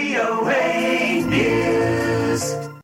VOA News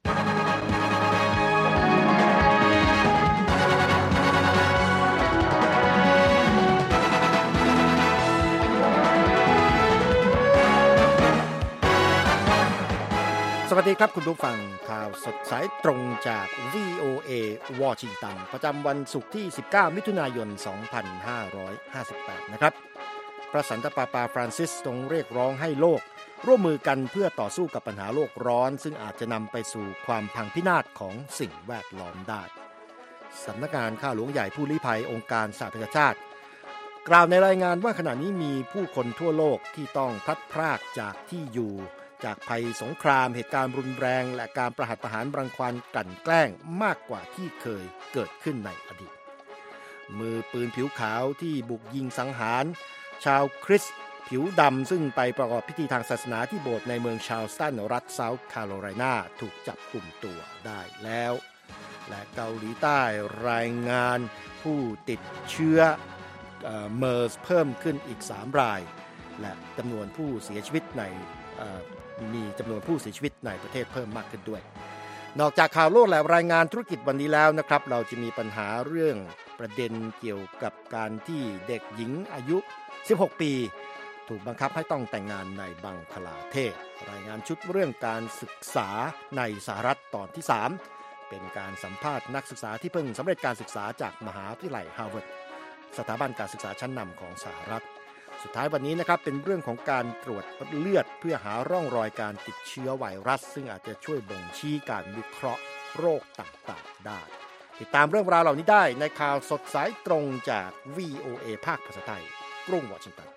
สวัสดีครับคุณผู้ฟังข่าวสดสายตรงจาก VOA วอชิงตันประจำวันศุกร์ที่19มิถุนายน2558นะครับพระสันตะปาปาฟรานซิสทรงเรียกร้องให้โลกร่วมมือกันเพื่อต่อสู้กับปัญหาโลกร้อนซึ่งอาจจะนำไปสู่ความพังพินาศของสิ่งแวดล้อมได้สำนักงานข้าหลวงใหญ่ผู้ลี้ภัยองค์การสหประชาชาติกล่าวในรายงานว่าขณะนี้มีผู้คนทั่วโลกที่ต้องพลัดพรากจากที่อยู่จากภัยสงครามเหตุการณ์รุนแรงและการประหัตประหารรังควานกลั่นแกล้งมากกว่าที่เคยเกิดขึ้นในอดีตมือปืนผิวขาวที่บุกยิงสังหารชาวคริสต์ผิวดำซึ่งไปประกอบพิธีทางศาสนาที่โบสถ์ในเมืองชาร์ลสตันรัฐเซาท์แคโรไลนาถูกจับกุมตัวได้แล้วและเกาหลีใต้รายงานผู้ติดเชื้อเมอร์สเพิ่มขึ้นอีก3รายและจำนวนผู้เสียชีวิตมีจำนวนผู้เสียชีวิตในประเทศเพิ่มมากขึ้นด้วยนอกจากข่าวโลกและรายงานธุรกิจวันนี้แล้วนะครับเราจะมีปัญหาเรื่องประเด็นเกี่ยวกับการที่เด็กหญิงอายุ16ปีถูกบังคับให้ต้องแต่งงานในบังคลาเทศรายงานชุดเรื่องการศึกษาในสหรัฐตอนที่3เป็นการสัมภาษณ์นักศึกษาที่เพิ่งสำเร็จการศึกษาจากมหาวิทยาลัยฮาร์วาร์ดสถาบันการศึกษาชั้นนำของสหรัฐสุดท้ายวันนี้นะครับเป็นเรื่องของการตรวจเลือดเพื่อหาร่องรอยการติดเชื้อไวรัสซึ่งอาจจะช่วยบ่งชี้การวิเคราะห์โรคต่างๆได้ติดตามเรื่องราวเหล่านี้ได้ในข่าวสดสายตรงจาก VOA ภาคภาษาไทยกรุงวอชิงตัน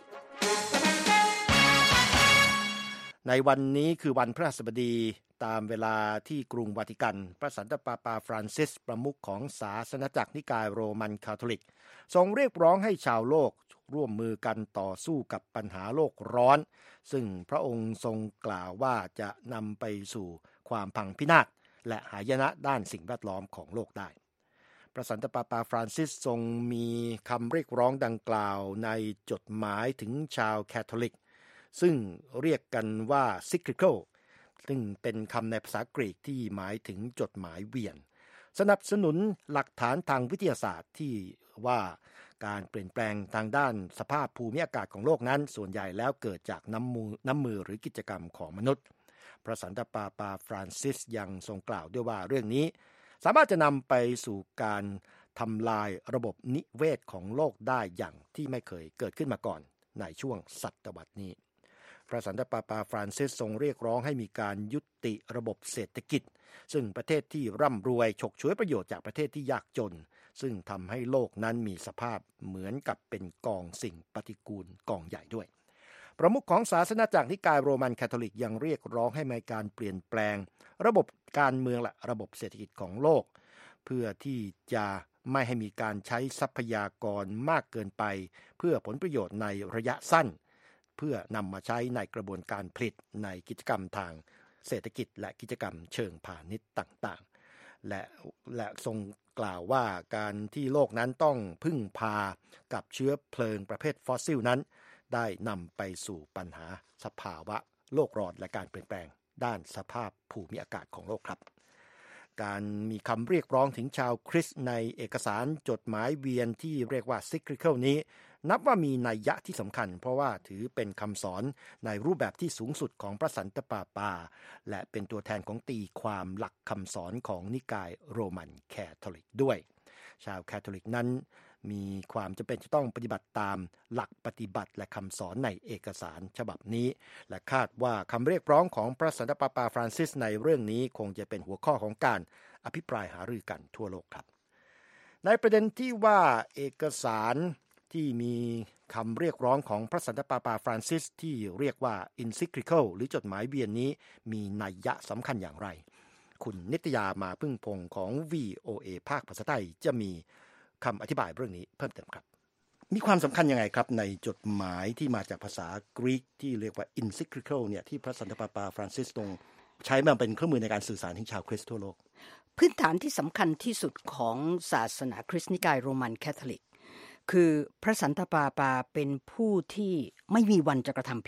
ในวันนี้คือวันพฤหัสบดีตามเวลาที่กรุงวาติกันพระสันตะปาปาฟรานซิสประมุขของศาสนจักรนิกายโรมันคาทอลิกทรงเรียกร้องให้ชาวโลกร่วมมือกันต่อสู้กับปัญหาโลกร้อนซึ่งพระองค์ทรงกล่าวว่าจะนำไปสู่ความพังพินาศและหายนะด้านสิ่งแวดล้อมของโลกได้พระสันตะปาปาฟรานซิสทรงมีคำเรียกร้องดังกล่าวในจดหมายถึงชาวแคทอลิกซึ่งเรียกกันว่า Cyclical ซึ่งเป็นคำในภาษากรีกที่หมายถึงจดหมายเวียนสนับสนุนหลักฐานทางวิทยาศาสตร์ที่ว่าการเปลี่ยนแปลงทางด้านสภาพภูมิอากาศของโลกนั้นส่วนใหญ่แล้วเกิดจากน้ำมือหรือกิจกรรมของมนุษย์พระสันตะปาปาฟรานซิสยังทรงกล่าวด้วยว่าเรื่องนี้สามารถจะนำไปสู่การทำลายระบบนิเวศของโลกได้อย่างที่ไม่เคยเกิดขึ้นมาก่อนในช่วงศตวรรษนี้พระสันตะปาปาฟรานซิสทรงเรียกร้องให้มีการยุติระบบเศรษฐกิจซึ่งประเทศที่ร่ำรวยฉกฉวยประโยชน์จากประเทศที่ยากจนซึ่งทำให้โลกนั้นมีสภาพเหมือนกับเป็นกองสิ่งปฏิกูลกองใหญ่ด้วยประมุขของศาสนาจักรนิกายโรมันคาทอลิกยังเรียกร้องให้มีการเปลี่ยนแปลงระบบการเมืองและระบบเศรษฐกิจของโลกเพื่อที่จะไม่ให้มีการใช้ทรัพยากรมากเกินไปเพื่อผลประโยชน์ในระยะสั้นเพื่อนำมาใช้ในกระบวนการผลิตในกิจกรรมทางเศรษฐกิจและกิจกรรมเชิงพาณิชย์ต่างๆและทรงกล่าวว่าการที่โลกนั้นต้องพึ่งพากับเชื้อเพลิงประเภทฟอสซิลนั้นได้นำไปสู่ปัญหาสภาวะโลกร้อนและการเปลี่ยนแปลงด้านสภาพภูมิอากาศของโลกครับการมีคำเรียกร้องถึงชาวคริสต์ในเอกสารจดหมายเวียนที่เรียกว่า Cyclical นี้นับว่ามีนัยยะที่สำคัญเพราะว่าถือเป็นคำสอนในรูปแบบที่สูงสุดของพระสันตะปาปาและเป็นตัวแทนของตีความหลักคำสอนของนิกายโรมันแคทอลิกด้วยชาวแคทอลิกนั้นมีความจำเป็นจะต้องปฏิบัติตามหลักปฏิบัติและคำสอนในเอกสารฉบับนี้และคาดว่าคำเรียกร้องของพระสันตะปาปาฟรานซิสในเรื่องนี้คงจะเป็นหัวข้อของการอภิปรายหารือกันทั่วโลกครับในประเด็นที่ว่าเอกสารที่มีคำเรียกร้องของพระสันตะปาปาฟรานซิสที่เรียกว่า Encyclical หรือจดหมายเวียนนี้มีนัยยะสำคัญอย่างไรคุณนิตยามาพึ่งพงของ VOA ภาคภาษาไทยจะมีคำอธิบายเรื่องนี้เพิ่มเติมครับมีความสำคัญยังไงครับในจดหมายที่มาจากภาษากรีกที่เรียกว่า Encyclical เนี่ยที่พระสันตะปาปาฟรานซิสตรงใช้มาเป็นเครื่องมือในการสื่อสารถึงชาวคริสต์ทั่วโลกพื้นฐานที่สำคัญที่สุดของศาสนาคริสต์นิกายโรมันคาทอลิกคือพระสันตะปาปาเป็นผู้ที่ไม่มีวันจะกระทำผิด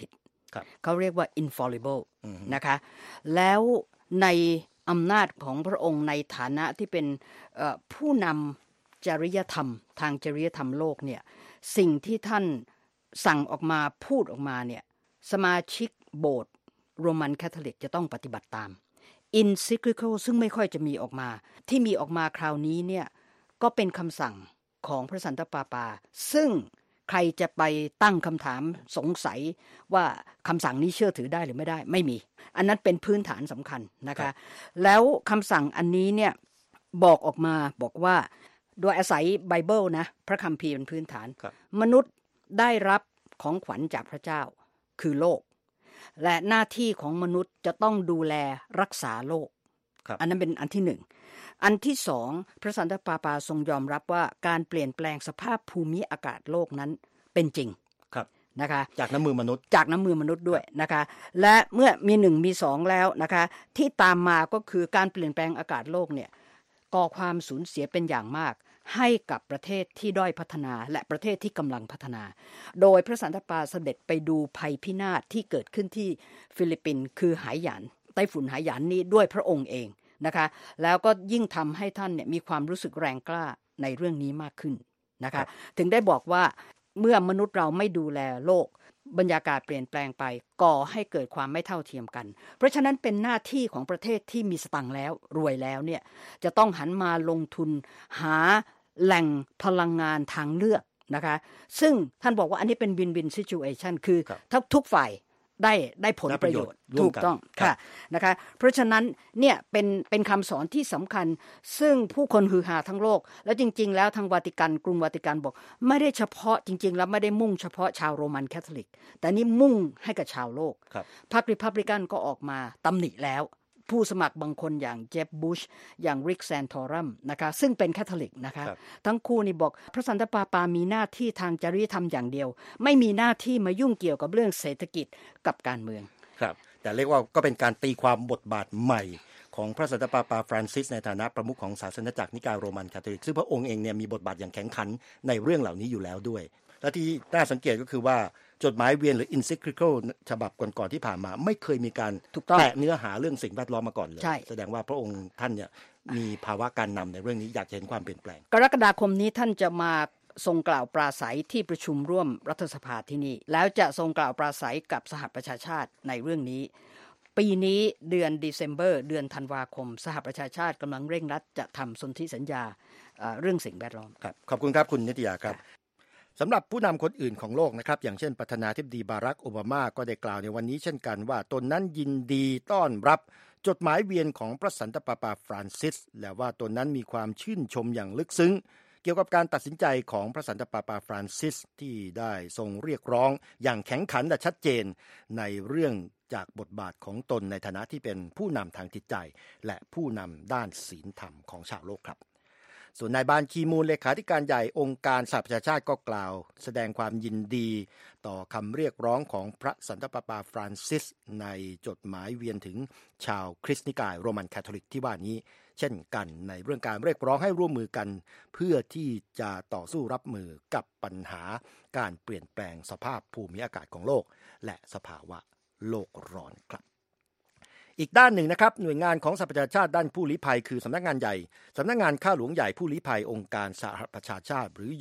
เขาเรียกว่า infallible นะคะแล้วในอำนาจของพระองค์ในฐานะที่เป็นผู้นำจริยธรรมทางจริยธรรมโลกเนี่ยสิ่งที่ท่านสั่งออกมาพูดออกมาเนี่ยสมาชิกโบสถ์โรมันคาทอลิกจะต้องปฏิบัติตาม encyclical ซึ่งไม่ค่อยจะมีออกมาที่มีออกมาคราวนี้เนี่ยก็เป็นคำสั่งของพระสันตะปาปาซึ่งใครจะไปตั้งคำถามสงสัยว่าคำสั่งนี้เชื่อถือได้หรือไม่ได้ไม่มีอันนั้นเป็นพื้นฐานสำคัญนะคะแล้วคำสั่งอันนี้เนี่ยบอกออกมาบอกว่าโดยอาศัยไบเบิลนะพระคัมภีร์เป็นพื้นฐานมนุษย์ได้รับของขวัญจากพระเจ้าคือโลกและหน้าที่ของมนุษย์จะต้องดูแลรักษาโลกอันนั้นเป็นอันที่หนึ่งอันที่สองพระสันตะปาปาทรงยอมรับว่าการเปลี่ยนแปลงสภาพภูมิอากาศโลกนั้นเป็นจริงนะคะจากน้ำมือมนุษย์ด้วยนะคะและเมื่อมีหนึ่งมีสองแล้วนะคะที่ตามมาก็คือการเปลี่ยนแปลงอากาศโลกเนี่ยก่อความสูญเสียเป็นอย่างมากให้กับประเทศที่ด้อยพัฒนาและประเทศที่กำลังพัฒนาโดยพระสันตะปาเสด็จไปดูภัยพินาศที่เกิดขึ้นที่ฟิลิปปินส์คือไหหยานไต้ฝุ่นไหหยานนี้ด้วยพระองค์เองนะคะแล้วก็ยิ่งทำให้ท่านเนี่ยมีความรู้สึกแรงกล้าในเรื่องนี้มากขึ้นนะคะถึงได้บอกว่าเมื่อมนุษย์เราไม่ดูแลโลกบรรยากาศเปลี่ยนแปลงไปก่อให้เกิดความไม่เท่าเทียมกันเพราะฉะนั้นเป็นหน้าที่ของประเทศที่มีสตังค์แล้วรวยแล้วเนี่ยจะต้องหันมาลงทุนหาแหล่งพลังงานทางเลือกนะคะซึ่งท่านบอกว่าอันนี้เป็น win-win situation คือทุกฝ่ายได้ผลประโยชน์ถูกต้องค่ะนะคะเพราะฉะนั้นเนี่ยเป็นคำสอนที่สำคัญซึ่งผู้คนฮือฮาทั้งโลกแล้วจริงๆแล้วทางวาติกันกรุงวาติกันบอกไม่ได้เฉพาะจริงๆแล้วไม่ได้มุ่งเฉพาะชาวโรมันคาทอลิกแต่นี่มุ่งให้กับชาวโลกพรรครีพับลิกันก็ออกมาตำหนิแล้วผู้สมัครบางคนอย่างเจฟบุชอย่างริกแซนทอรัมนะคะซึ่งเป็นคาทอลิกนะคะทั้งคู่นี่บอกพระสันตะปาปามีหน้าที่ทางจริยธรรมอย่างเดียวไม่มีหน้าที่มายุ่งเกี่ยวกับเรื่องเศรษฐกิจกับการเมืองครับแต่เรียกว่าก็เป็นการตีความบทบาทใหม่ของพระสันตะปาปาฟรานซิสในฐานะประมุขของศาสนจักรนิกายโรมันคาทอลิกซึ่งพระองค์เองเนี่ยมีบทบาทอย่างแข็งขันในเรื่องเหล่านี้อยู่แล้วด้วยและที่น่าสังเกตก็คือว่าจดหมายเวียนหรือ encyclical ฉบับก่อนๆที่ผ่านมาไม่เคยมีการแตะเนื้อหาเรื่องสิ่งแวดล้อมมาก่อนเลยแสดงว่าพระองค์ท่านเนี่ยมีภาวะการนำในเรื่องนี้อยากเห็นความเปลี่ยนแปลงกรกฎาคมนี้ท่านจะมาทรงกล่าวปราศัยที่ประชุมร่วมรัฐสภาที่นี่แล้วจะทรงกล่าวปราศัยกับสหประชาชาติในเรื่องนี้ปีนี้เดือนDecemberเดือนธันวาคมสหประชาชาติกำลังเร่งรัดจะทำสนธิสัญญาเรื่องสิ่งแวดล้อมครับขอบคุณครับคุณนิตยาครับสำหรับผู้นำคนอื่นของโลกนะครับอย่างเช่นประธานาธิบดีบารักโอบามาก็ได้กล่าวในวันนี้เช่นกันว่าตนนั้นยินดีต้อนรับจดหมายเวียนของพระสันตะปาปาฟรานซิสและว่าตนนั้นมีความชื่นชมอย่างลึกซึ้งเกี่ยวกับการตัดสินใจของพระสันตะปาปาฟรานซิสที่ได้ทรงเรียกร้องอย่างแข็งขันและชัดเจนในเรื่องจากบทบาทของตนในฐานะที่เป็นผู้นำทางจิตใจและผู้นำด้านศีลธรรมของชาวโลกครับส่วนนายบานคีมูนเลขาธิการใหญ่องค์การสหประชาชาติก็กล่าวแสดงความยินดีต่อคำเรียกร้องของพระสันตะปาปาฟรานซิสในจดหมายเวียนถึงชาวคริสต์นิกายโรมันคาทอลิกที่ว่านี้เช่นกันในเรื่องการเรียกร้องให้ร่วมมือกันเพื่อที่จะต่อสู้รับมือกับปัญหาการเปลี่ยนแปลงสภาพภูมิอากาศของโลกและสภาวะโลกร้อนครับอีกด้านหนึ่งนะครับหน่วยงานของสหประชาชาติด้านผู้ลี้ภัยคือสำนักงานข้าหลวงใหญ่ผู้ลี้ภัยองค์การสหประชาชาติหรือ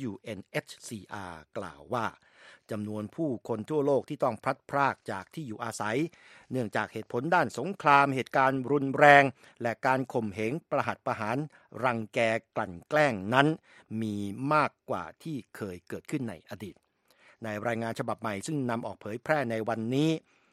UNHCR กล่าวว่าจำนวนผู้คนทั่วโลกที่ต้องพลัดพรากจากที่อยู่อาศัยเนื่องจากเหตุผลด้านสงครามเหตุการณ์รุนแรงและการข่มเหงประหัตประหารรังแกกลั่นแกล้งนั้นมีมากกว่าที่เคยเกิดขึ้นในอดีตในรายงานฉบับใหม่ซึ่งนำออกเผยแพร่ในวันนี้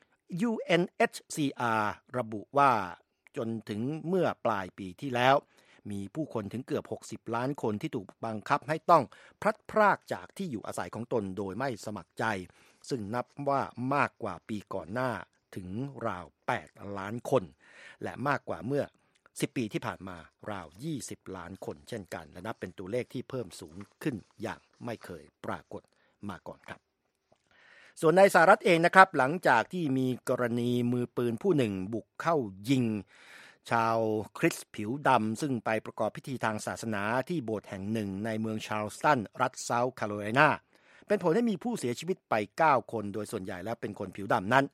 UNHCR ระบุว่าจนถึงเมื่อปลายปีที่แล้วมีผู้คนถึงเกือบ60ล้านคนที่ถูกบังคับให้ต้องพลัดพรากจากที่อยู่อาศัยของตนโดยไม่สมัครใจซึ่งนับว่ามากกว่าปีก่อนหน้าถึงราว8ล้านคนและมากกว่าเมื่อ10ปีที่ผ่านมาราว20ล้านคนเช่นกันและนับเป็นตัวเลขที่เพิ่มสูงขึ้นอย่างไม่เคยปรากฏมาก่อนครับส่วนในสหรัฐเองนะครับหลังจากที่มีกรณีมือปืนผู้หนึ่งบุกเข้ายิงชาวคริสต์ผิวดำซึ่งไปประกอบพิธีทางศาสนาที่โบสถ์แห่งหนึ่งในเมืองชาร์ลสตันรัฐเซาท์แคโรไลนาเป็นผลให้มีผู้เสียชีวิตไป9คนโดยส่วนใหญ่แล้วเป็นคนผิวดำนั้น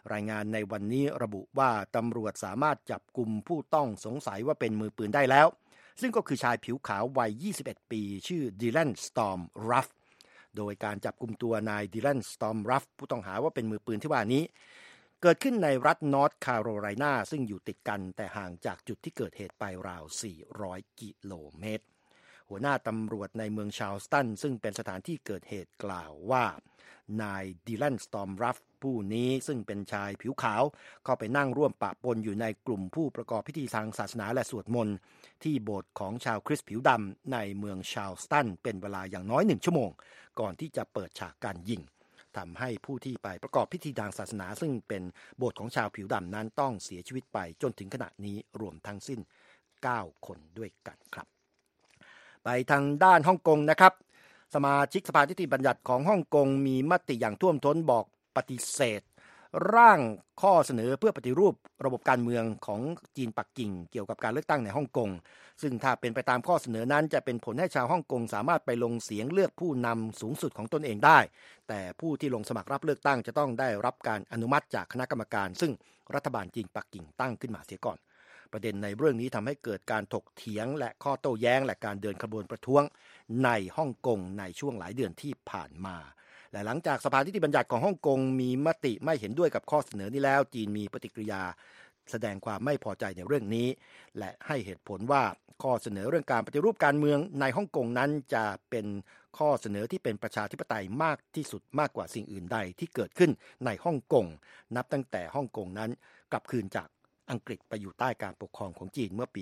รายงานในวันนี้ระบุว่าตำรวจสามารถจับกุมผู้ต้องสงสัยว่าเป็นมือปืนได้แล้วซึ่งก็คือชายผิวขาววัย21ปีชื่อดิแลนสตอร์มรัฟโดยการจับกุมตัวนายดิแลนสตอร์มรัฟผู้ต้องหาว่าเป็นมือปืนที่ว่านี้เกิดขึ้นในรัฐนอร์ทแคโรไลนาซึ่งอยู่ติดกันแต่ห่างจากจุดที่เกิดเหตุไปราว400กิโลเมตรหัวหน้าตำรวจในเมืองชาร์ลสตันซึ่งเป็นสถานที่เกิดเหตุกล่าวว่านายดิแลนสตอร์มรัฟผู้นี้ซึ่งเป็นชายผิวขาวเข้าไปนั่งร่วมปะปนอยู่ในกลุ่มผู้ประกอบพิธีทางศาสนาและสวดมนต์ที่โบสถ์ของชาวคริสต์ผิวดำในเมืองชาร์ลสตันเป็นเวลาอย่างน้อย1ชั่วโมงก่อนที่จะเปิดฉากการยิงทำให้ผู้ที่ไปประกอบพิธีทางศาสนาซึ่งเป็นโบสถ์ของชาวผิวดำนั้นต้องเสียชีวิตไปจนถึงขณะนี้รวมทั้งสิ้น9คนด้วยกันครับไปทางด้านฮ่องกงนะครับสมาชิกสภานิติบัญญัติของฮ่องกงมีมติอย่างท่วมท้นบอกปฏิเสธร่างข้อเสนอเพื่อปฏิรูประบบการเมืองของจีนปักกิ่งเกี่ยวกับการเลือกตั้งในฮ่องกงซึ่งถ้าเป็นไปตามข้อเสนอนั้นจะเป็นผลให้ชาวฮ่องกงสามารถไปลงเสียงเลือกผู้นำสูงสุดของตนเองได้แต่ผู้ที่ลงสมัครรับเลือกตั้งจะต้องได้รับการอนุมัติจากคณะกรรมการซึ่งรัฐบาลจีนปักกิ่งตั้งขึ้นมาเสียก่อนประเด็นในเรื่องนี้ทำให้เกิดการถกเถียงและข้อโต้แย้งและการเดินขบวนประท้วงในฮ่องกงในช่วงหลายเดือนที่ผ่านมาและหลังจากสภานิติบัญญัติของฮ่องกงมีมติไม่เห็นด้วยกับข้อเสนอนี้แล้วจีนมีปฏิกิริยาแสดงความไม่พอใจในเรื่องนี้และให้เหตุผลว่าข้อเสนอเรื่องการปฏิรูปการเมืองในฮ่องกงนั้นจะเป็นข้อเสนอที่เป็นประชาธิปไตยมากที่สุดมากกว่าสิ่งอื่นใดที่เกิดขึ้นในฮ่องกงนับตั้งแต่ฮ่องกงนั้นกลับคืนจากอังกฤษไปอยู่ใต้การปกครองของจีนเมื่อปี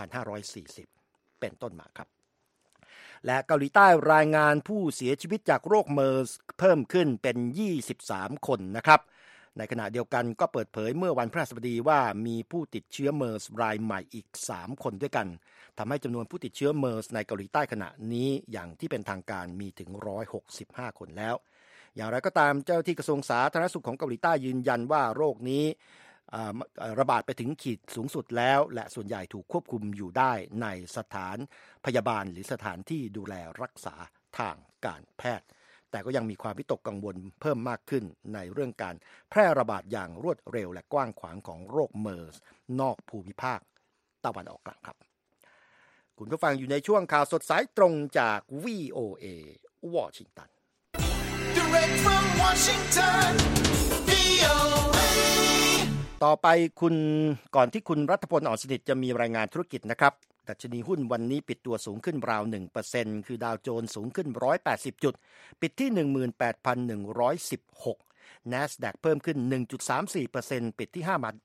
2540 เป็นต้นมาครับและเกาหลีใต้รายงานผู้เสียชีวิตจากโรคเมอร์สเพิ่มขึ้นเป็น23คนนะครับในขณะเดียวกันก็เปิดเผยเมื่อวันพฤหัสบดีว่ามีผู้ติดเชื้อเมอร์สรายใหม่อีก3คนด้วยกันทำให้จำนวนผู้ติดเชื้อเมอร์สในเกาหลีใต้ขณะนี้อย่างที่เป็นทางการมีถึง165คนแล้วอย่างไรก็ตามเจ้าที่กระทรวงสาธารณสุขของเกาหลีใต้ยืนยันว่าโรคนี้ระบาดไปถึงขีดสูงสุดแล้วและส่วนใหญ่ถูกควบคุมอยู่ได้ในสถานพยาบาลหรือสถานที่ดูแลรักษาทางการแพทย์แต่ก็ยังมีความวิตกกังวลเพิ่มมากขึ้นในเรื่องการแพร่ระบาดอย่างรวดเร็วและกว้างขวางของโรคเมอร์สนอกภูมิภาคตะวันออกกลางครับคุณผู้ฟังอยู่ในช่วงข่าวสดสายตรงจาก VOA วอชิงตัน Direct from Washington, VOA. ต่อไปก่อนที่คุณรัฐพล อ่อนสนิทจะมีรายงานธุรกิจนะครับดัชนีหุ้นวันนี้ปิดตัวสูงขึ้นราว 1% คือดาวโจนส์สูงขึ้น180จุดปิดที่ 18,116 NASDAQ เพิ่มขึ้น 1.34% ปิดที่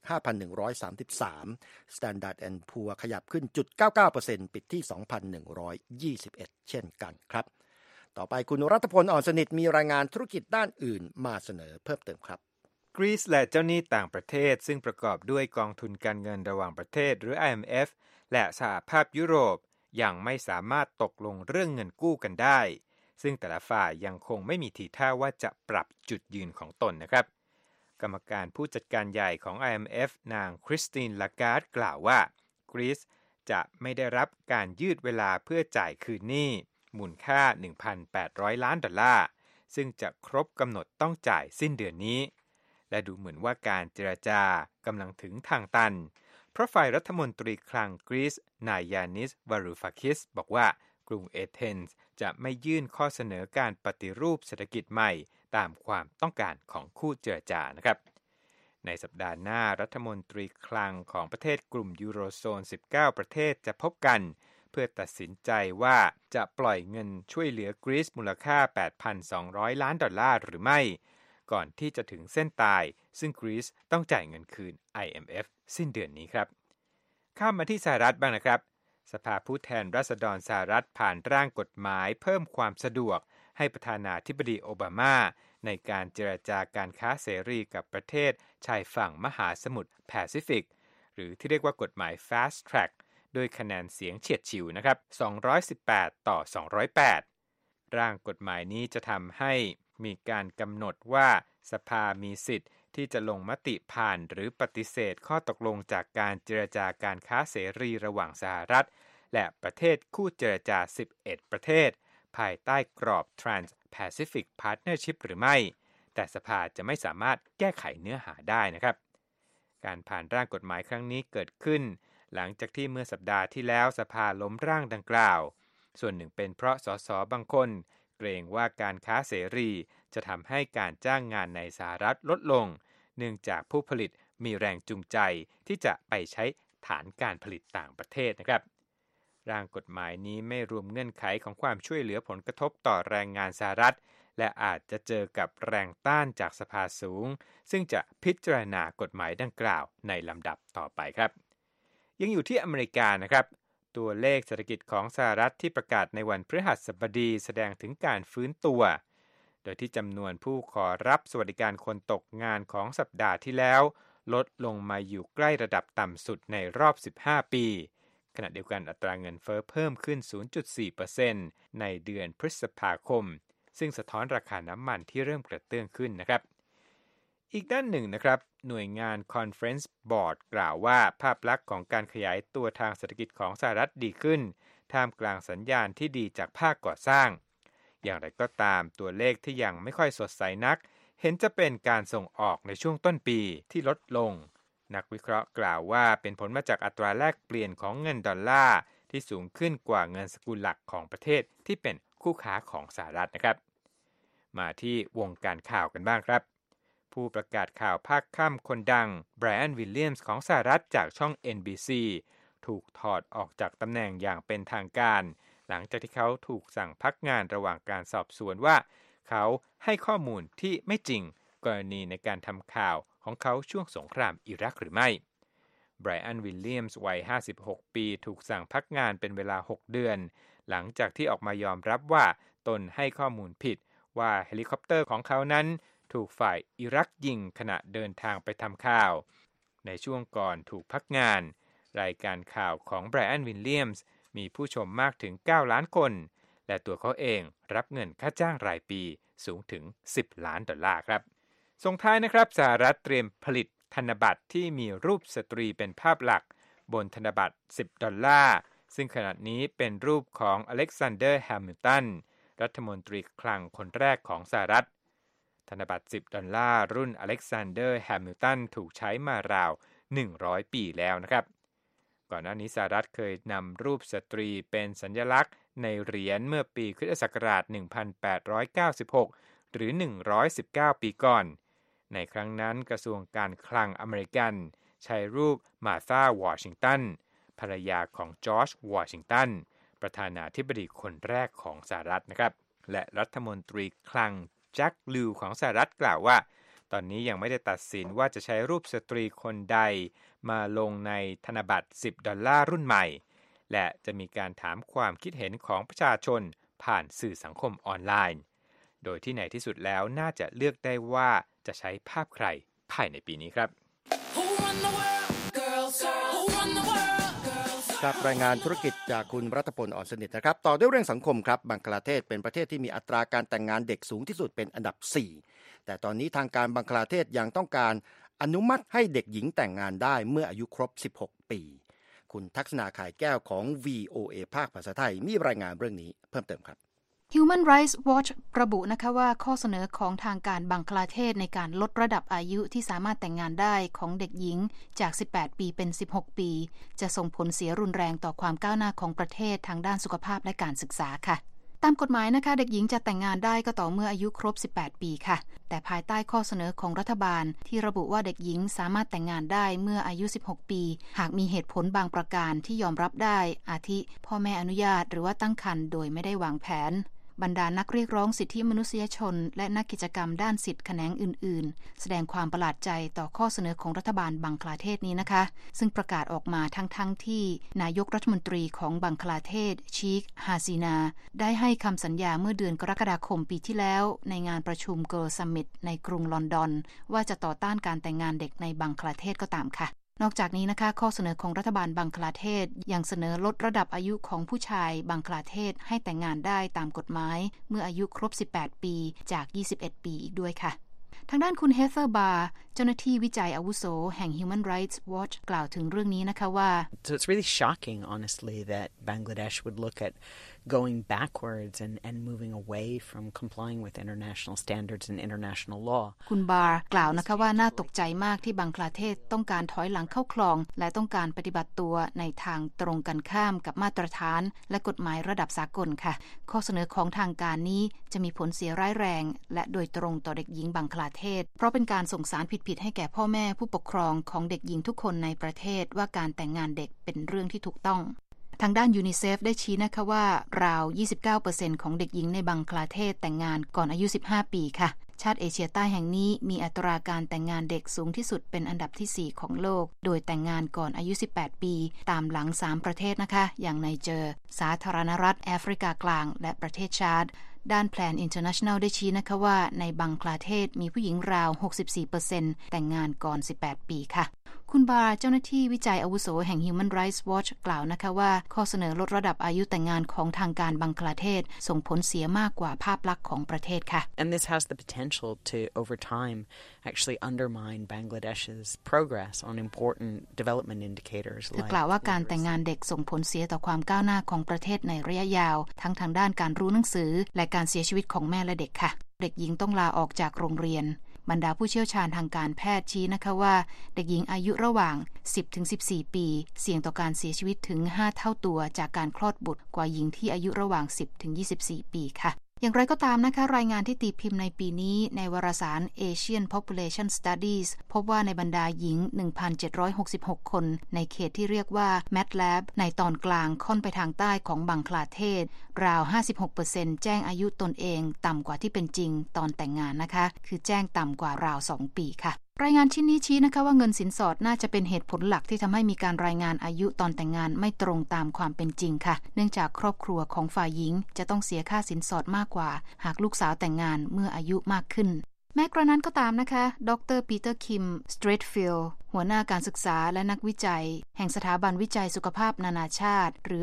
5,133 Standard & Poor's ขยับขึ้น 0.99% ปิดที่ 2,121 เช่นกันครับต่อไปคุณรัฐพล อ่อนสนิทมีรายงานธุรกิจด้านอื่นมาเสนอเพิ่มเติมครับกรีซและเจ้าหนี้ต่างประเทศซึ่งประกอบด้วยกองทุนการเงินระหว่างประเทศหรือ IMF และสหภาพยุโรปยังไม่สามารถตกลงเรื่องเงินกู้กันได้ซึ่งแต่ละฝ่ายยังคงไม่มีทีท่าว่าจะปรับจุดยืนของตนนะครับกรรมการผู้จัดการใหญ่ของ IMF นางคริสติน ลาการ์ดกล่าวว่ากรีซจะไม่ได้รับการยืดเวลาเพื่อจ่ายคืนหนี้มูลค่า 1,800 ล้านดอลลาร์ซึ่งจะครบกำหนดต้องจ่ายสิ้นเดือนนี้และดูเหมือนว่าการเจรจากำลังถึงทางตันเพราะฝ่ายรัฐมนตรีคลังกรีซนายยานิส วารูฟาคิสบอกว่ากรุงเอเธนส์จะไม่ยื่นข้อเสนอการปฏิรูปเศรษฐกิจใหม่ตามความต้องการของคู่เจรจานะครับในสัปดาห์หน้ารัฐมนตรีคลังของประเทศกลุ่มยูโรโซน 19 ประเทศจะพบกันเพื่อตัดสินใจว่าจะปล่อยเงินช่วยเหลือกรีซมูลค่า 8,200 ล้านดอลลาร์หรือไม่ก่อนที่จะถึงเส้นตายซึ่งกรีซต้องจ่ายเงินคืน IMF สิ้นเดือนนี้ครับข้ามมาที่สหรัฐบ้างนะครับสภาผู้แทนราษฎรสหรัฐผ่านร่างกฎหมายเพิ่มความสะดวกให้ประธานาธิบดีโอบามาในการเจรจาการค้าเสรีกับประเทศชายฝั่งมหาสมุทรแปซิฟิกหรือที่เรียกว่ากฎหมาย Fast Track โดยคะแนนเสียงเฉียดฉิวนะครับ218ต่อ208ร่างกฎหมายนี้จะทำให้มีการกำหนดว่าสภามีสิทธิ์ที่จะลงมติผ่านหรือปฏิเสธข้อตกลงจากการเจรจาการค้าเสรีระหว่างสหรัฐและประเทศคู่เจรจา11ประเทศภายใต้กรอบ Trans-Pacific Partnership หรือไม่แต่แต่สภาจะไม่สามารถแก้ไขเนื้อหาได้นะครับการผ่านร่างกฎหมายครั้งนี้เกิดขึ้นหลังจากที่เมื่อสัปดาห์ที่แล้วสภาล้มร่างดังกล่าวส่วนหนึ่งเป็นเพราะสสบางคนเกรงว่าการค้าเสรีจะทำให้การจ้างงานในสหรัฐลดลงเนื่องจากผู้ผลิตมีแรงจูงใจที่จะไปใช้ฐานการผลิตต่างประเทศนะครับร่างกฎหมายนี้ไม่รวมเงื่อนไขของความช่วยเหลือผลกระทบต่อแรงงานสหรัฐและอาจจะเจอกับแรงต้านจากสภาสูงซึ่งจะพิจารณากฎหมายดังกล่าวในลำดับต่อไปครับยังอยู่ที่อเมริกานะครับตัวเลขเศรษฐกิจของสหรัฐที่ประกาศในวันพฤหัสบดีแสดงถึงการฟื้นตัวโดยที่จำนวนผู้ขอรับสวัสดิการคนตกงานของสัปดาห์ที่แล้วลดลงมาอยู่ใกล้ระดับต่ำสุดในรอบ15ปีขณะเดียวกันอัตราเงินเฟ้อเพิ่มขึ้น 0.4% ในเดือนพฤษภาคมซึ่งสะท้อนราคาน้ำมันที่เริ่มกระเตื้องขึ้นนะครับอีกด้านหนึ่งนะครับหน่วยงาน Conference Board กล่าวว่าภาพลักษณ์ของการขยายตัวทางเศรษฐกิจของสหรัฐดีขึ้นท่ามกลางสัญญาณที่ดีจากภาคก่อสร้างอย่างไรก็ตามตัวเลขที่ยังไม่ค่อยสดใสนักเห็นจะเป็นการส่งออกในช่วงต้นปีที่ลดลงนักวิเคราะห์กล่าวว่าเป็นผลมาจากอัตราแลกเปลี่ยนของเงินดอลลาร์ที่สูงขึ้นกว่าเงินสกุลหลักของประเทศที่เป็นคู่ค้าของสหรัฐนะครับมาที่วงการข่าวกันบ้างครับผู้ประกาศข่าวภาคค่ำคนดังไบรอันวิลเลียมส์ของสหรัฐจากช่อง NBC ถูกถอดออกจากตำแหน่งอย่างเป็นทางการหลังจากที่เขาถูกสั่งพักงานระหว่างการสอบสวนว่าเขาให้ข้อมูลที่ไม่จริงกรณีในการทำข่าวของเขาช่วงสงครามอิรักหรือไม่ไบรอันวิลเลียมส์วัย56ปีถูกสั่งพักงานเป็นเวลา6เดือนหลังจากที่ออกมายอมรับว่าตนให้ข้อมูลผิดว่าเฮลิคอปเตอร์ของเขานั้นถูกฝ่ายอิรักยิงขณะเดินทางไปทำข่าวในช่วงก่อนถูกพักงานรายการข่าวของไบรอันวิลเลียมส์มีผู้ชมมากถึง9ล้านคนและตัวเขาเองรับเงินค่าจ้างรายปีสูงถึง$10 ล้านครับส่งท้ายนะครับสหรัฐเตรียมผลิตธนบัตรที่มีรูปสตรีเป็นภาพหลักบนธนบัตร$10ซึ่งขณะนี้เป็นรูปของอเล็กซานเดอร์แฮมิลตันรัฐมนตรีคลังคนแรกของสหรัฐธนบัตร$10รุ่นอเล็กซานเดอร์แฮมิลตันถูกใช้มาราว100ปีแล้วนะครับก่อนหน้านี้สหรัฐเคยนำรูปสตรีเป็นสัญลักษณ์ในเหรียญเมื่อปีคริสตศักราช1896หรือ119ปีก่อนในครั้งนั้นกระทรวงการคลังอเมริกันใช้รูปมาร์ธาวอชิงตันภรรยาของจอร์จวอชิงตันประธานาธิบดีคนแรกของสหรัฐนะครับและรัฐมนตรีคลังแจ็คลิวของสหรัฐกล่าวว่าตอนนี้ยังไม่ได้ตัดสินว่าจะใช้รูปสตรีคนใดมาลงในธนบัตร$10รุ่นใหม่และจะมีการถามความคิดเห็นของประชาชนผ่านสื่อสังคมออนไลน์โดยที่ในที่สุดแล้วน่าจะเลือกได้ว่าจะใช้ภาพใครภายในปีนี้ครับครับรายงานธุรกิจจากคุณรัตพล อ่อนสนิทนะครับต่อด้วยเรื่องสังคมครับบังกลาเทศเป็นประเทศที่มีอัตราการแต่งงานเด็กสูงที่สุดเป็นอันดับ4แต่ตอนนี้ทางการบังกลาเทศยังต้องการอนุมัติให้เด็กหญิงแต่งงานได้เมื่ออายุครบ16ปีคุณทักษณาข่ายแก้วของ VOA ภาคภาษาไทยมีรายงานเรื่องนี้เพิ่มเติมครับ Human Rights Watch ระบุนะคะว่าข้อเสนอของทางการบังกลาเทศในการลดระดับอายุที่สามารถแต่งงานได้ของเด็กหญิงจาก18ปีเป็น16ปีจะส่งผลเสียรุนแรงต่อความก้าวหน้าของประเทศทางด้านสุขภาพและการศึกษาค่ะตามกฎหมายนะคะเด็กหญิงจะแต่งงานได้ก็ต่อเมื่ออายุครบ18ปีค่ะแต่ภายใต้ข้อเสนอของรัฐบาลที่ระบุว่าเด็กหญิงสามารถแต่งงานได้เมื่ออายุ16ปีหากมีเหตุผลบางประการที่ยอมรับได้อาทิพ่อแม่อนุญาตหรือว่าตั้งครรภ์โดยไม่ได้วางแผนบรรดานักเรียกร้องสิทธิมนุษยชนและนักกิจกรรมด้านสิทธิแขนงอื่นๆแสดงความประหลาดใจต่อข้อเสนอของรัฐบาลบังกลาเทศนี้นะคะซึ่งประกาศออกมาทั้งที่นายกรัฐมนตรีของบังกลาเทศชีคฮาซีนาได้ให้คำสัญญาเมื่อเดือนกรกฎาคมปีที่แล้วในงานประชุม Girl Summit ในกรุงลอนดอนว่าจะต่อต้านการแต่งงานเด็กในบังกลาเทศก็ตามค่ะนอกจากนี้นะคะข้อเสนอของรัฐบาลบังกลาเทศยังเสนอลดระดับอายุของผู้ชายบังกลาเทศให้แต่งงานได้ตามกฎหมายเมื่ออายุครบ18ปีจาก21ปีอีกด้วยค่ะทางด้านคุณเฮเธอร์บาร์เจ้าหน้าที่วิจัยอาวุโสแห่ง Human Rights Watch กล่าวถึงเรื่องนี้นะคะว่า So it's really shocking, honestly, that Bangladesh would look at going backwards and moving away from complying with international standards and international law. คุณบาร์กล่าวนะคะว่าน่าตกใจมากที่บังคลาเทศต้องการถอยหลังเข้าคลองและต้องการปฏิบัติตัวในทางตรงกันข้ามกับมาตรฐานและกฎหมายระดับสากลค่ะข้อเสนอของทางการนี้จะมีผลเสียร้ายแรงและโดยตรงต่อเด็กหญิงบังคลาเทศเพราะเป็นการส่งสารผิดๆให้แก่พ่อแม่ผู้ปกครองของเด็กหญิงทุกคนในประเทศว่าการแต่งงานเด็กเป็นเรื่องที่ถูกต้องทางด้านยูนิเซฟได้ชี้นะคะว่าราว 29% ของเด็กหญิงในบังคลาเทศแต่งงานก่อนอายุ15 ปีค่ะชาติเอเชียใต้แห่งนี้มีอัตราการแต่งงานเด็กสูงที่สุดเป็นอันดับที่4ของโลกโดยแต่งงานก่อนอายุ18 ปีตามหลัง3ประเทศนะคะอย่างไนเจอร์สาธารณรัฐแอฟริกากลางและประเทศชาดด้าน Plan International ได้ชี้นะคะว่าในบังคลาเทศมีผู้หญิงราว 64% แต่งงานก่อน18 ปีค่ะคุณบาร์เจ้าหน้าที่วิจัยอาวุโสแห่ง Human Rights Watch กล่าวนะคะว่าข้อเสนอลดระดับอายุแต่งงานของทางการบังคลาเทศส่งผลเสียมากกว่าภาพลักษณ์ของประเทศค่ะ And this has the potential to, over time, actually undermine Bangladesh's progress on important development indicators. เธอกล่าวว่าการแต่งงานเด็กส่งผลเสียต่อความก้าวหน้าของประเทศในระยะยาวทั้งทางด้านการรู้หนังสือและการเสียชีวิตของแม่และเด็กค่ะเด็กหญิงต้องลาออกจากโรงเรียนบรรดาผู้เชี่ยวชาญทางการแพทย์ชี้นะคะว่าเด็กหญิงอายุระหว่าง 10-14 ปีเสี่ยงต่อการเสียชีวิตถึง5เท่าตัวจากการคลอดบุตรกว่าหญิงที่อายุระหว่าง 10-24 ปีค่ะอย่างไรก็ตามนะคะรายงานที่ตีพิมพ์ในปีนี้ในวารสาร Asian Population Studies พบว่าในบรรดาหญิง 1,766 คนในเขตที่เรียกว่า Matlab ในตอนกลางค่อนไปทางใต้ของบังคลาเทศราว 56% แจ้งอายุตนเองต่ำกว่าที่เป็นจริงตอนแต่งงานนะคะคือแจ้งต่ำกว่าราว 2 ปีค่ะรายงานชิ้นนี้ชี้นะคะว่าเงินสินสอดน่าจะเป็นเหตุผลหลักที่ทำให้มีการรายงานอายุตอนแต่งงานไม่ตรงตามความเป็นจริงค่ะเนื่องจากครอบครัวของฝ่ายหญิงจะต้องเสียค่าสินสอดมากกว่าหากลูกสาวแต่งงานเมื่ออายุมากขึ้นแม้กระนั้นก็ตามนะคะดร.ปีเตอร์คิมสเตรทฟิลด์หัวหน้าการศึกษาและนักวิจัยแห่งสถาบันวิจัยสุขภาพนานาชาติหรือ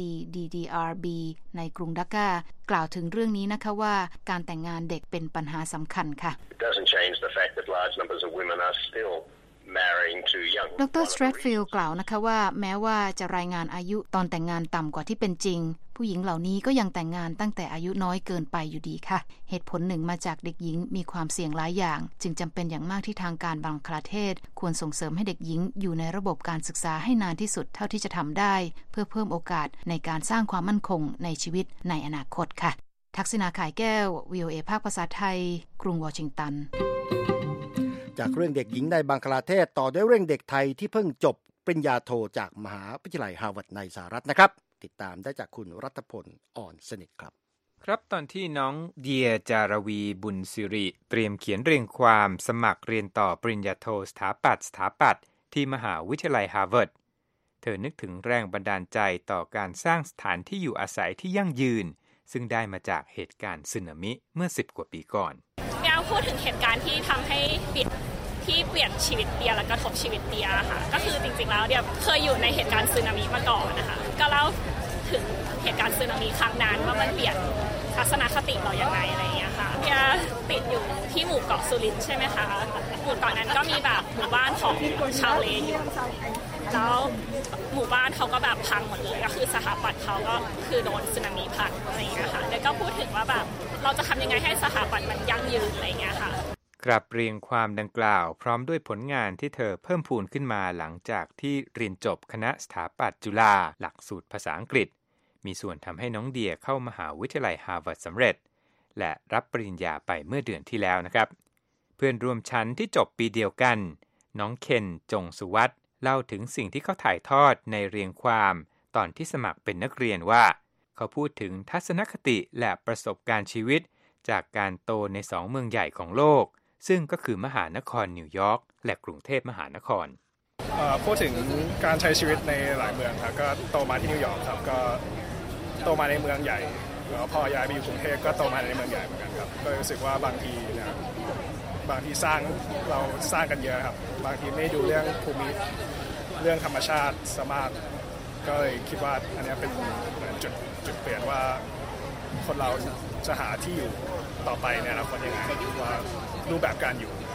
ICDDRB ในกรุงดากากล่าวถึงเรื่องนี้นะคะว่าการแต่งงานเด็กเป็นปัญหาสำคัญค่ะ It doesn't change the fact that large numbers of women are still marrying to young ดร. สเตรทฟิลด์กล่าวนะคะว่าแม้ว่าจะรายงานอายุตอนแต่งงานต่ำกว่าที่เป็นจริงผู้หญิงเหล่านี้ก็ยังแต่งงานตั้งแต่อายุน้อยเกินไปอยู่ดีค่ะเหตุผลหนึ่งมาจากเด็กหญิงมีความเสี่ยงหลายอย่างจึงจำเป็นอย่างมากที่ทางการบังคลาเทศควรส่งเสริมให้เด็กหญิงอยู่ในระบบการศึกษาให้นานที่สุดเท่าที่จะทำได้เพื่อเพิ่มโอกาสในการสร้างความมั่นคงในชีวิตในอนาคตค่ะทักษิณา ข่ายแก้ว VOA ภาคภาษาไทยกรุงวอชิงตันจากเรื่องเด็กหญิงในบังคลาเทศต่อด้วยเรื่องเด็กไทยที่เพิ่งจบปริญญาโทจากมหาวิทยาลัยฮาร์วาร์ดในสหรัฐนะครับติดตามได้จากคุณรัตพลอ่อนสนิทครับครับตอนที่น้องเดียจารวีบุญสิริเตรียมเขียนเรียงความสมัครเรียนต่อปริญญาโทสถาปัตย์ที่มหาวิทยาลัยฮาร์วาร์ดเธอนึกถึงแรงบันดาลใจต่อการสร้างสถานที่อยู่อาศัยที่ยั่งยืนซึ่งได้มาจากเหตุการณ์สึนามิเมื่อ10 กว่าปีก่อนเดียพูดถึงเหตุการณ์ที่ทำให้ที่เปลี่ยนชีวิตเดียและกระทบชีวิตเดียค่ะก็คือจริงๆแล้วเดียเคยอยู่ในเหตุการณ์สึนามิมาก่อนนะคะก็เล่าถึงเหตุการณ์สึนามิครั้งนั้นว่ามันเปลี่ยนทัศนคติเราอย่างไรอะไรอย่างเงี้ยค่ะเดียติดอยู่ที่หมู่เกาะสุรินทร์ใช่ไหมคะหมู่เกาะนั้นก็มีแบบหมู่บ้านของชาวเลอยู่แล้วหมู่บ้านเขาก็แบบพังหมดเลยก็คือสถาปัตย์เขาก็คือโดนสึนามิพังอะไรอย่างเงี้ยค่ะแล้วก็พูดถึงว่าแบบเราจะทำยังไงให้สถาปัตย์มันยั่งยืนอะไรอย่างเงี้ยค่ะกลับเรียงความดังกล่าวพร้อมด้วยผลงานที่เธอเพิ่มพูนขึ้นมาหลังจากที่เรียนจบคณะสถาปัตย์จุฬาหลักสูตรภาษาอังกฤษมีส่วนทำให้น้องเดียเข้ามหาวิทยาลัยฮาร์วาร์ดสำเร็จและรับปริญญาไปเมื่อเดือนที่แล้วนะครับเพื่อนร่วมชั้นที่จบปีเดียวกันน้องเคนจงสุวัฒน์เล่าถึงสิ่งที่เขาถ่ายทอดในเรียงความตอนที่สมัครเป็นนักเรียนว่าเขาพูดถึงทัศนคติและประสบการณ์ชีวิตจากการโตใน2 เมืองใหญ่ของโลกซึ่งก็คือมหานครนิวยอร์กและกรุงเทพมหานครพูดถึงการใช้ชีวิตในหลายเมืองครับก็โตมาที่นิวยอร์กครับก็โตมาในเมืองใหญ่แล้วพอย้ายไปอยู่กรุงเทพก็โตมาในเมืองใหญ่เหมือนกันครับก็รู้สึกว่าบางทีเราสร้างกันเยอะครับบางทีไม่ดูเรื่องภูมิเรื่องธรรมชาติสามารถก็เลยคิดว่าอันนี้เป็นเหมือนจุดเปลี่ยนว่าคนเราจะหาที่อยู่ต่อไปในอนาคตยังไงว่ารูปแบบการอยู่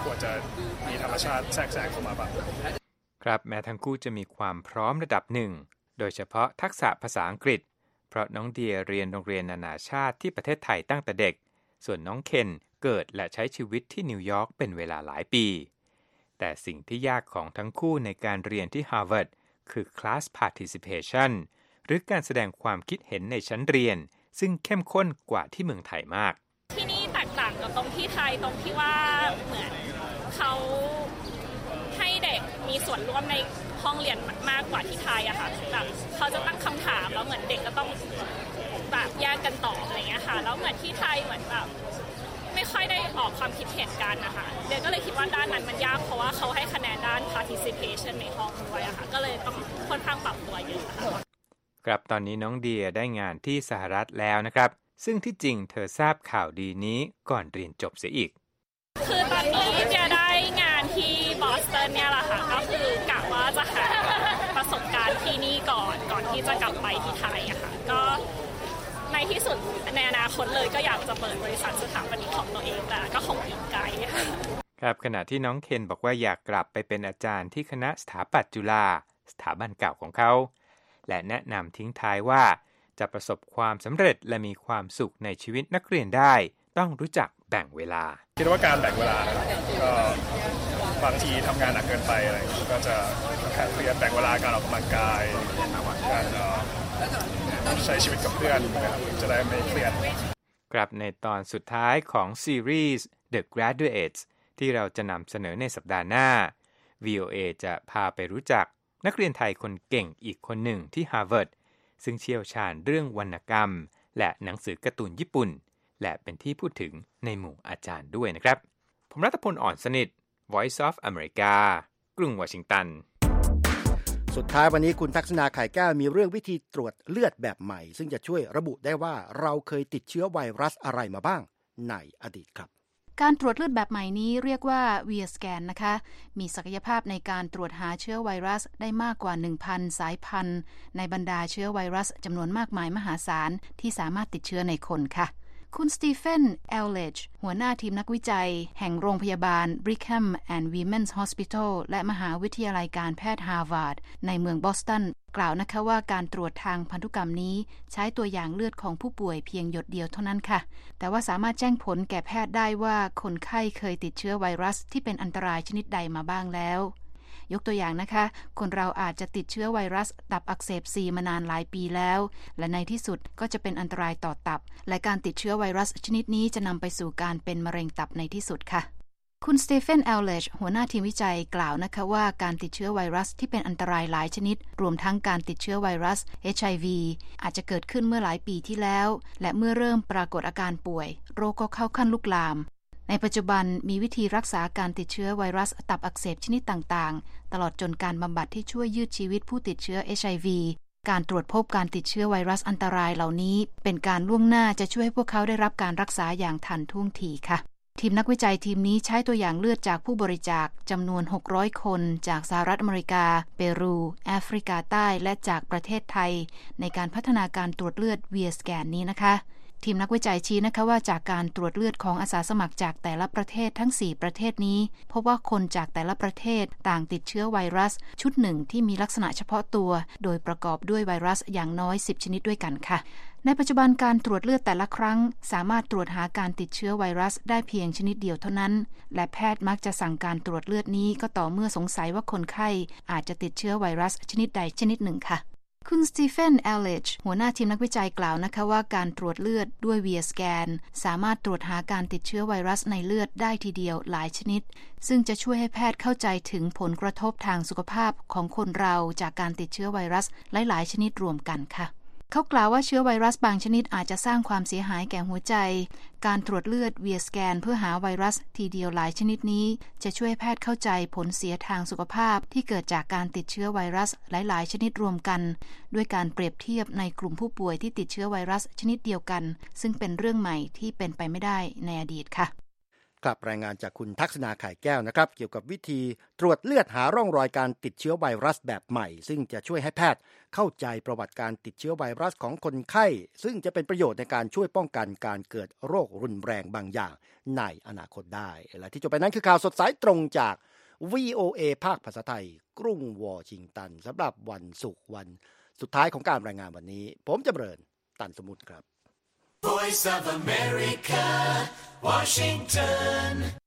ควรจะมีธรรมชาติแทรกแซงเข้ามาบ้างครับแม้ทั้งคู่จะมีความพร้อมระดับหนึ่งโดยเฉพาะทักษะภาษาอังกฤษเพราะน้องเดียเรียนโรงเรียนนานาชาติที่ประเทศไทยตั้งแต่เด็กส่วนน้องเคนเกิดและใช้ชีวิตที่นิวยอร์กเป็นเวลาหลายปีแต่สิ่งที่ยากของทั้งคู่ในการเรียนที่ฮาร์วาร์ดคือ class participation หรือการแสดงความคิดเห็นในชั้นเรียนซึ่งเข้มข้นกว่าที่เมืองไทยมากที่นี่แตกต่างกับตรงที่ไทยตรงที่ว่าเหมือนเขาให้เด็กมีส่วนร่วมในห้องเรียนมากกว่าที่ไทยอะค่ะแบบเขาจะตั้งคำถามแล้วเหมือนเด็กก็ต้องแบบแยกกันตอบอะไรเงี้ยค่ะแล้วเหมือนที่ไทยเหมือนแบบไม่ค่อยได้ออกความคิดเห็นกันนะคะเด็กก็เลยคิดว่าด้านนั้นมันยากเพราะว่าเขาให้คะแนนด้าน participation ในห้องด้วยอะค่ะก็เลยต้องค่อนข้างปรับตัวเยอะค่ะครับตอนนี้น้องเดียได้งานที่สหรัฐแล้วนะครับซึ่งที่จริงเธอทราบข่าวดีนี้ก่อนเรียนจบเสียอีกคือตอนนี้เดียได้งานที่บอสตันเนี่ยแหละค่ะก็คือกะว่าจะหาประสบการณ์ที่นี่ก่อนที่จะกลับไปที่ไทยอะค่ะก็ในที่สุดในอนาคตเลยก็อยากจะเปิดบริษัทสถาปนิกของตัวเองแต่ก็คงอีกไกลค่ะครับขณะที่น้องเคนบอกว่าอยากกลับไปเป็นอาจารย์ที่คณะสถาปัตย์จุฬาสถาบันเก่าของเขาและแนะนำทิ้งท้ายว่าจะประสบความสำเร็จและมีความสุขในชีวิตนักเรียนได้ต้องรู้จักแบ่งเวลาคิดว่าการแบ่งเวลาก็บางทีทำงานหนักเกินไปอะไรก็จะเครียดแบ่งเวลาการออกกำลังกายการใช้ชีวิตกับเพื่อนจะได้ไม่เครียดครับในตอนสุดท้ายของซีรีส์ The Graduates ที่เราจะนำเสนอในสัปดาห์หน้า VOA จะพาไปรู้จักนักเรียนไทยคนเก่งอีกคนหนึ่งที่ฮาร์วาร์ดซึ่งเชี่ยวชาญเรื่องวรรณกรรมและหนังสือการ์ตูนญี่ปุ่นและเป็นที่พูดถึงในหมู่อาจารย์ด้วยนะครับผมรัตพลอ่อนสนิท Voice of America กรุงวอชิงตันสุดท้ายวันนี้คุณทักษณาไข่แก้วมีเรื่องวิธีตรวจเลือดแบบใหม่ซึ่งจะช่วยระบุได้ว่าเราเคยติดเชื้อไวรัสอะไรมาบ้างในอดีตครับการตรวจเลือดแบบใหม่นี้เรียกว่า VIA Scan นะคะมีศักยภาพในการตรวจหาเชื้อไวรัสได้มากกว่า 1,000 สายพันธุ์ในบรรดาเชื้อไวรัสจำนวนมากมายมหาศาลที่สามารถติดเชื้อในคนค่ะคุณสตีเฟน เอลเลจหัวหน้าทีมนักวิจัยแห่งโรงพยาบาล Brigham and Women's Hospital และมหาวิทยาลัยการแพทย์ฮาร์วาร์ดในเมืองบอสตันกล่าวนะคะว่าการตรวจทางพันธุกรรมนี้ใช้ตัวอย่างเลือดของผู้ป่วยเพียงหยดเดียวเท่านั้นค่ะแต่ว่าสามารถแจ้งผลแก่แพทย์ได้ว่าคนไข้เคยติดเชื้อไวรัสที่เป็นอันตรายชนิดใดมาบ้างแล้วยกตัวอย่างนะคะคนเราอาจจะติดเชื้อไวรัสตับอักเสบซีมานานหลายปีแล้วและในที่สุดก็จะเป็นอันตรายต่อตับและการติดเชื้อไวรัสชนิดนี้จะนำไปสู่การเป็นมะเร็งตับในที่สุดค่ะคุณสเตเฟน เอลเลจหัวหน้าทีมวิจัยกล่าวนะคะว่าการติดเชื้อไวรัสที่เป็นอันตรายหลายชนิดรวมทั้งการติดเชื้อไวรัส HIV อาจจะเกิดขึ้นเมื่อหลายปีที่แล้วและเมื่อเริ่มปรากฏอาการป่วยโรคก็เข้าขั้นลุกลามในปัจจุบันมีวิธีรักษาการติดเชื้อไวรัสตับอักเสบชนิดต่างๆตลอดจนการบำบัดที่ช่วยยืดชีวิตผู้ติดเชื้อ HIV การตรวจพบการติดเชื้อไวรัสอันตรายเหล่านี้เป็นการล่วงหน้าจะช่วยให้พวกเขาได้รับการรักษาอย่างทันท่วงทีค่ะทีมนักวิจัยทีมนี้ใช้ตัวอย่างเลือดจากผู้บริจาคจำนวน600คนจากสหรัฐอเมริกาเปรูแอฟริกาใต้และจากประเทศไทยในการพัฒนาการตรวจเลือด VIA Scan นี้นะคะทีมนักวิจัยชี้นะคะว่าจากการตรวจเลือดของอาสาสมัครจากแต่ละประเทศทั้ง4ประเทศนี้พบว่าคนจากแต่ละประเทศต่างติดเชื้อไวรัสชุดหนึ่งที่มีลักษณะเฉพาะตัวโดยประกอบด้วยไวรัสอย่างน้อย10ชนิดด้วยกันค่ะในปัจจุบันการตรวจเลือดแต่ละครั้งสามารถตรวจหาการติดเชื้อไวรัสได้เพียงชนิดเดียวเท่านั้นและแพทย์มักจะสั่งการตรวจเลือดนี้ก็ต่อเมื่อสงสัยว่าคนไข้อาจจะติดเชื้อไวรัสชนิดใดชนิดหนึ่งค่ะคุณสตีเฟน เอลเลจหัวหน้าทีมนักวิจัยกล่าวนะคะว่าการตรวจเลือดด้วย VIA Scan สามารถตรวจหาการติดเชื้อไวรัสในเลือดได้ทีเดียวหลายชนิดซึ่งจะช่วยให้แพทย์เข้าใจถึงผลกระทบทางสุขภาพของคนเราจากการติดเชื้อไวรัสหลายๆชนิดรวมกันค่ะเขากล่าวว่าเชื้อไวรัสบางชนิดอาจจะสร้างความเสียหายแก่หัวใจการตรวจเลือด VIA Scan เพื่อหาไวรัสทีเดียวหลายชนิดนี้จะช่วยแพทย์เข้าใจผลเสียทางสุขภาพที่เกิดจากการติดเชื้อไวรัสหลายๆชนิดรวมกันด้วยการเปรียบเทียบในกลุ่มผู้ป่วยที่ติดเชื้อไวรัสชนิดเดียวกันซึ่งเป็นเรื่องใหม่ที่เป็นไปไม่ได้ในอดีตค่ะครับรายงานจากคุณทักษณาไข่แก้วนะครับเกี่ยวกับวิธีตรวจเลือดหาร่องรอยการติดเชื้อไวรัสแบบใหม่ซึ่งจะช่วยให้แพทย์เข้าใจประวัติการติดเชื้อไวรัสของคนไข้ซึ่งจะเป็นประโยชน์ในการช่วยป้องกันการเกิดโรครุนแรงบางอย่างในอนาคตได้และที่จบไปนั้นคือข่าวสดสายตรงจาก VOA ภาคภาษาไทยกรุงวอชิงตันสำหรับวันศุกร์วันสุดท้ายของการรายงานวันนี้ผมจำเริญตันสมุทรครับ Voice of America, Washington